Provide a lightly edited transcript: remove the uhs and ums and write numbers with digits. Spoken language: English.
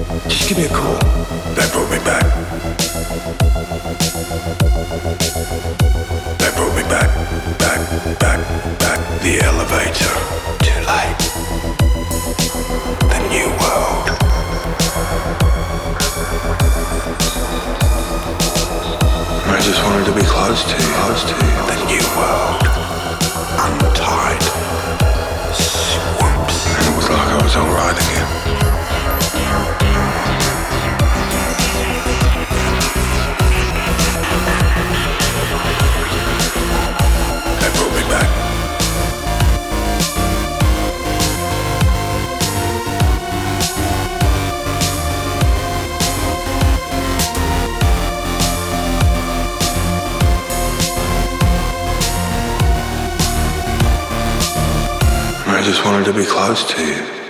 Just give me a call. That brought me back. That brought me back. The elevator. Too late. The new world. I just wanted to be close to you. The new world. Untied. Swoops. And it was like I was alright again. That brought me back. I just wanted to be close to you.